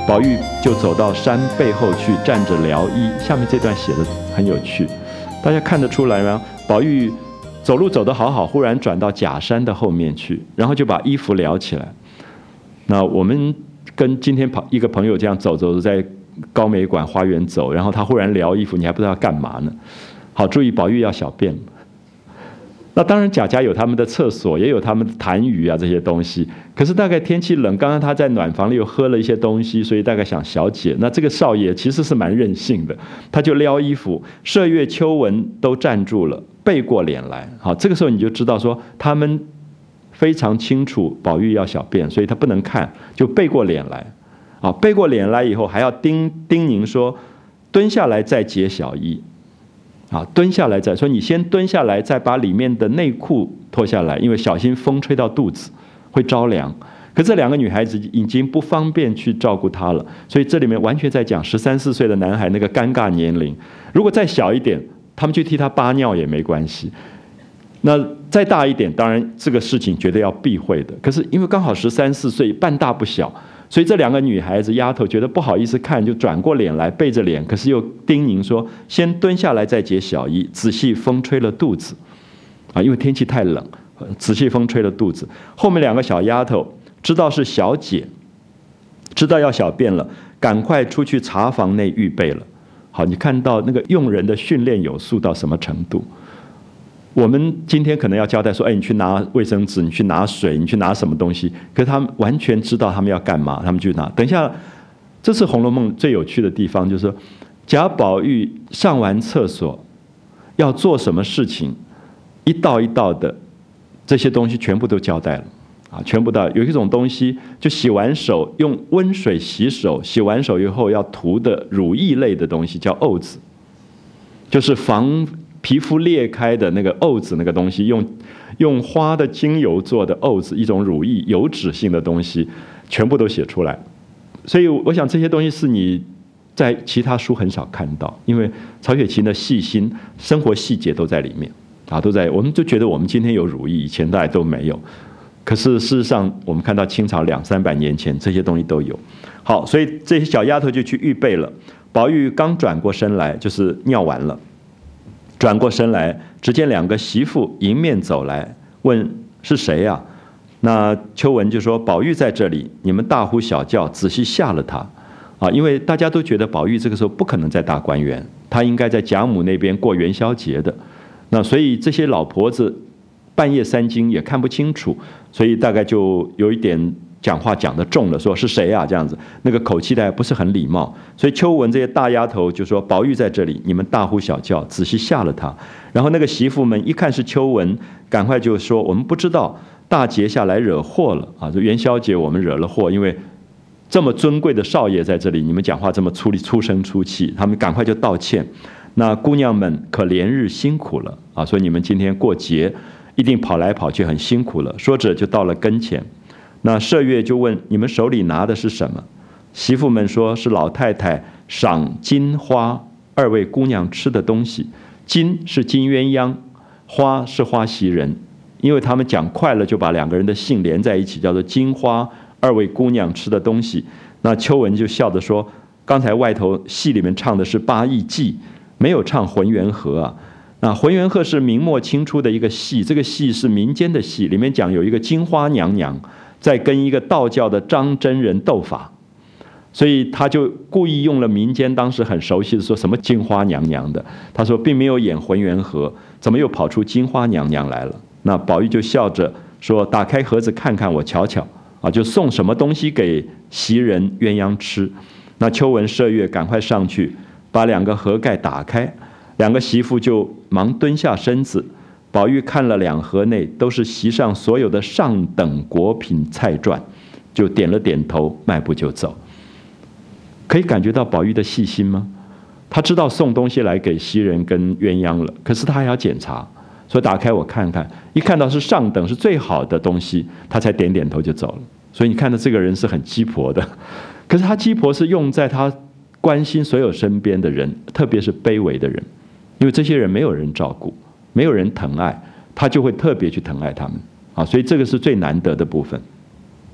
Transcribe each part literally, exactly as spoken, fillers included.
宝玉就走到山背后去站着撩衣。下面这段写的很有趣，大家看得出来吗？宝玉走路走得好好，忽然转到假山的后面去，然后就把衣服撩起来。那我们跟今天一个朋友这样走走，在高美馆花园走，然后他忽然撩衣服，你还不知道要干嘛呢。好，注意宝玉要小便。那当然贾家有他们的厕所，也有他们的痰盂啊这些东西，可是大概天气冷，刚刚他在暖房里又喝了一些东西，所以大概想小解。那这个少爷其实是蛮任性的，他就撩衣服，麝月、秋纹都站住了，背过脸来。好，这个时候你就知道说他们非常清楚宝玉要小便，所以他不能看，就背过脸来。啊，背过脸来以后还要叮叮咛说，蹲下来再解小衣。啊，蹲下来再说，你先蹲下来，再把里面的内裤脱下来，因为小心风吹到肚子会着凉。可这两个女孩子已经不方便去照顾她了，所以这里面完全在讲十三四岁的男孩那个尴尬年龄。如果再小一点，他们去替他扒尿也没关系。那再大一点，当然这个事情绝对要避讳的。可是因为刚好十三四岁，半大不小。所以这两个女孩子丫头觉得不好意思看，就转过脸来背着脸，可是又叮咛说先蹲下来再解小衣，仔细风吹了肚子啊，因为天气太冷，仔细风吹了肚子。后面两个小丫头知道是小姐，知道要小便了，赶快出去茶房内预备了。好，你看到那个用人的训练有素到什么程度？我们今天可能要交代说，哎，你去拿卫生纸，你去拿水，你去拿什么东西？可是他们完全知道他们要干嘛，他们去拿。等一下，这是《红楼梦》最有趣的地方，就是说贾宝玉上完厕所要做什么事情，一道一道的这些东西全部都交代了啊，全部的有一种东西，就洗完手用温水洗手，洗完手以后要涂的乳液类的东西叫沤子，就是防皮肤裂开的那个沤子那个东西，用用花的精油做的沤子，一种乳液油脂性的东西，全部都写出来。所以我想这些东西是你在其他书很少看到，因为曹雪芹的细心，生活细节都在里面啊，都在。我们就觉得我们今天有乳液，以前大家都没有。可是事实上，我们看到清朝两三百年前这些东西都有。好，所以这些小丫头就去预备了。宝玉刚转过身来，就是尿完了。转过身来，只见两个媳妇迎面走来，问是谁呀、啊？那秋纹就说：“宝玉在这里，你们大呼小叫，仔细吓了他啊！因为大家都觉得宝玉这个时候不可能在大观园，他应该在贾母那边过元宵节的。那所以这些老婆子半夜三更也看不清楚，所以大概就有一点讲话讲得重了，说是谁啊？这样子，那个口气呢不是很礼貌。所以秋纹这些大丫头就说：宝玉在这里，你们大呼小叫，仔细吓了他。然后那个媳妇们一看是秋纹，赶快就说：我们不知道大节下来惹祸了啊！这元宵节我们惹了祸，因为这么尊贵的少爷在这里，你们讲话这么粗力粗声粗气，他们赶快就道歉。那姑娘们可连日辛苦了啊！所以你们今天过节一定跑来跑去很辛苦了。说着就到了跟前。那麝月就问：你们手里拿的是什么？媳妇们说是老太太赏金花二位姑娘吃的东西。金是金鸳鸯，花是花袭人，因为他们讲快了，就把两个人的姓连在一起，叫做金花二位姑娘吃的东西。那秋纹就笑着说：刚才外头戏里面唱的是八义记，没有唱浑元和啊。那浑元和是明末清初的一个戏，这个戏是民间的戏，里面讲有一个金花娘娘在跟一个道教的张真人斗法，所以他就故意用了民间当时很熟悉的说什么金花娘娘的，他说并没有演浑元和，怎么又跑出金花娘娘来了？那宝玉就笑着说：打开盒子看看，我瞧瞧啊，就送什么东西给袭人鸳鸯吃。那秋纹麝月赶快上去把两个盒盖打开，两个媳妇就忙蹲下身子。宝玉看了两盒内都是席上所有的上等果品菜馔，就点了点头，迈步就走。可以感觉到宝玉的细心吗？他知道送东西来给袭人跟鸳鸯了，可是他还要检查，所以打开我看看，一看到是上等是最好的东西，他才点点头就走了。所以你看到这个人是很鸡婆的，可是他鸡婆是用在他关心所有身边的人，特别是卑微的人，因为这些人没有人照顾，没有人疼爱，他就会特别去疼爱他们啊，所以这个是最难得的部分。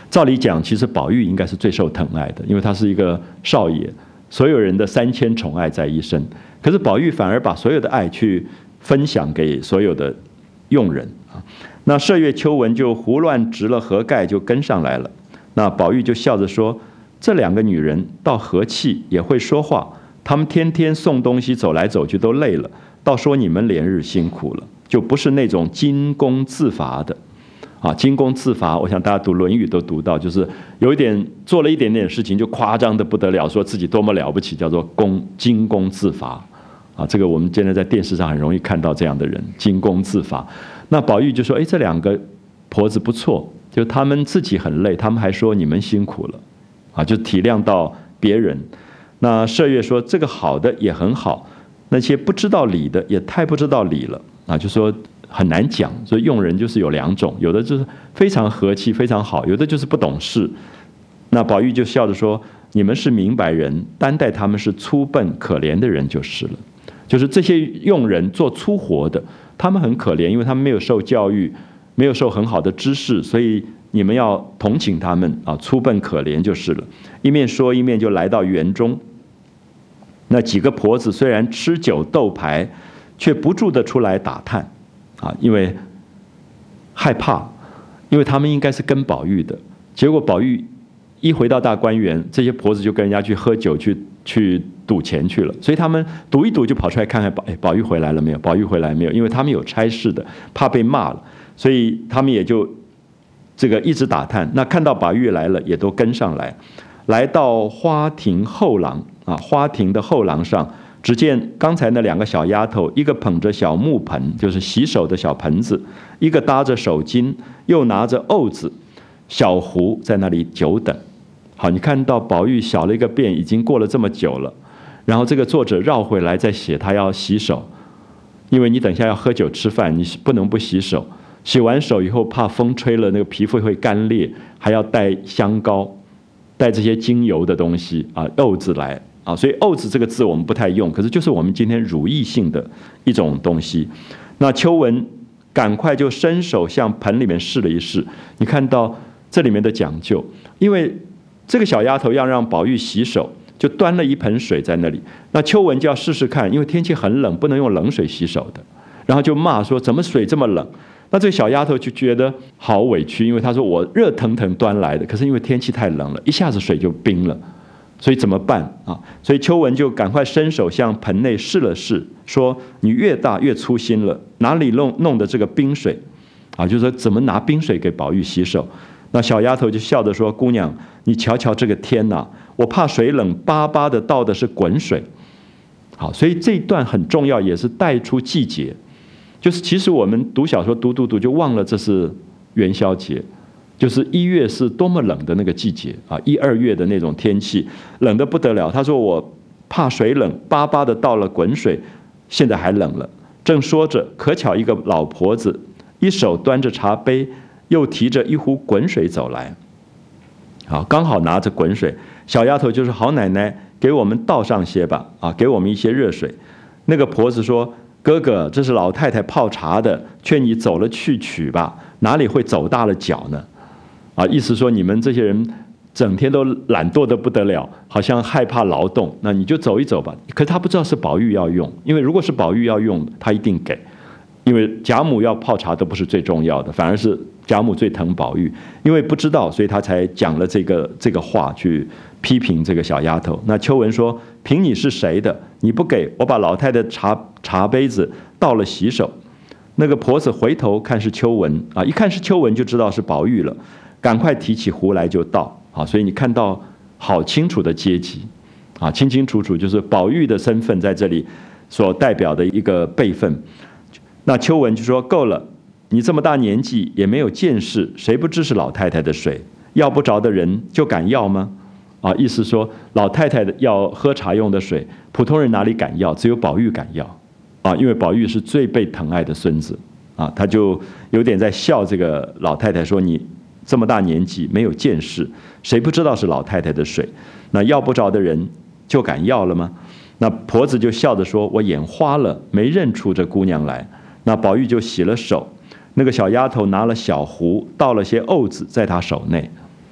照理讲，其实宝玉应该是最受疼爱的，因为他是一个少爷，所有人的三千宠爱在一身。可是宝玉反而把所有的爱去分享给所有的佣人啊。那麝月、秋纹就胡乱执了盒盖，就跟上来了。那宝玉就笑着说：“这两个女人倒和气，也会说话。她们天天送东西，走来走去都累了，倒说你们连日辛苦了，就不是那种惊弓自伐的。”啊，惊弓自伐，我想大家读《论语》都读到，就是有一点做了一点点事情就夸张的不得了，说自己多么了不起，叫做弓惊弓自伐。啊，这个我们现在在电视上很容易看到这样的人，惊弓自伐。那宝玉就说：“哎，这两个婆子不错，就他们自己很累，他们还说你们辛苦了，啊，就体谅到别人。”那麝月说：“这个好的也很好，那些不知道理的也太不知道理了。”啊，就说。很难讲，所以用人就是有两种，有的就是非常和气非常好，有的就是不懂事。那宝玉就笑着说：“你们是明白人，单待他们是粗笨可怜的人就是了。就是这些用人做粗活的，他们很可怜，因为他们没有受教育，没有受很好的知识，所以你们要同情他们啊，粗笨可怜就是了。”一面说一面就来到园中。那几个婆子虽然吃酒斗牌，却不住地出来打探。啊，因为害怕，因为他们应该是跟宝玉的，结果宝玉一回到大观园，这些婆子就跟人家去喝酒、去去赌钱去了，所以他们赌一赌就跑出来看看宝，哎，宝玉回来了没有？宝玉回来没有？因为他们有差事的，怕被骂了，所以他们也就这个一直打探。那看到宝玉来了，也都跟上来，来到花亭后廊啊，花亭的后廊上。只见刚才那两个小丫头，一个捧着小木盆，就是洗手的小盆子，一个搭着手巾，又拿着瓯子、小壶在那里久等。好，你看到宝玉小了一个遍，已经过了这么久了，然后这个作者绕回来再写他要洗手，因为你等一下要喝酒吃饭，你不能不洗手。洗完手以后，怕风吹了那个皮肤会干裂，还要带香膏，带这些精油的东西啊，瓯子来。啊，所以瓯子这个字我们不太用，可是就是我们今天乳液性的一种东西。那秋纹赶快就伸手向盆里面试了一试，你看到这里面的讲究，因为这个小丫头要让宝玉洗手，就端了一盆水在那里。那秋纹就要试试看，因为天气很冷，不能用冷水洗手的，然后就骂说怎么水这么冷？那这个小丫头就觉得好委屈，因为她说我热腾腾端来的，可是因为天气太冷了，一下子水就冰了。所以怎么办啊？所以秋纹就赶快伸手向盆内试了试，说：“你越大越粗心了，哪里弄弄的这个冰水？”啊，就是说怎么拿冰水给宝玉洗手？那小丫头就笑着说：“姑娘，你瞧瞧这个天哪，我怕水冷，巴巴的倒的是滚水。”好，所以这一段很重要，也是带出季节。就是其实我们读小说读读读就忘了这是元宵节。就是一月是多么冷的那个季节啊，一二月的那种天气，冷得不得了。他说我怕水冷，巴巴的倒了滚水，现在还冷了。正说着，可巧一个老婆子一手端着茶杯，又提着一壶滚水走来。好，刚好拿着滚水，小丫头就说：“好奶奶，给我们倒上些吧，啊，给我们一些热水。”那个婆子说：“哥哥，这是老太太泡茶的，劝你走了去取吧，哪里会走大了脚呢？”啊，意思说你们这些人整天都懒惰得不得了，好像害怕劳动，那你就走一走吧。可是他不知道是宝玉要用，因为如果是宝玉要用，他一定给，因为贾母要泡茶都不是最重要的，反而是贾母最疼宝玉，因为不知道，所以他才讲了这个这个话去批评这个小丫头。那秋纹说：“凭你是谁的，你不给我把老太太茶茶杯子倒了洗手。”那个婆子回头看是秋纹啊，一看是秋纹就知道是宝玉了。赶快提起壶来就倒啊！所以你看到好清楚的阶级啊，清清楚楚就是宝玉的身份在这里所代表的一个辈分。那秋纹就说：“够了，你这么大年纪也没有见识，谁不知是老太太的水？要不着的人就敢要吗？”啊，意思说老太太要喝茶用的水，普通人哪里敢要？只有宝玉敢要啊，因为宝玉是最被疼爱的孙子啊，他就有点在笑这个老太太说：“你这么大年纪没有见识，谁不知道是老太太的水？那要不着的人就敢要了吗？”那婆子就笑着说：“我眼花了，没认出这姑娘来。”那宝玉就洗了手，那个小丫头拿了小壶，倒了些瓯子在她手内。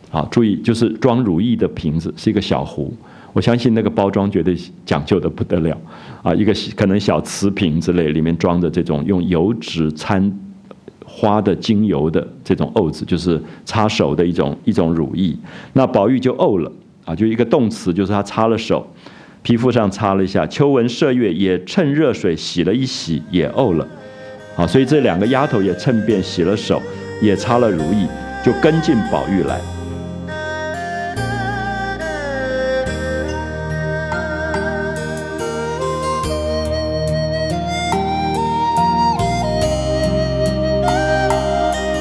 啊，注意就是装乳液的瓶子是一个小壶，我相信那个包装绝对讲究的不得了啊，一个可能小瓷瓶之类，里面装着这种用油脂掺花的精油的这种沤子，就是擦手的一种一种乳液。那宝玉就沤了啊，就一个动词，就是他擦了手，皮肤上擦了一下。秋纹麝月也趁热水洗了一洗，也沤了啊，所以这两个丫头也趁便洗了手，也擦了乳液，就跟进宝玉来。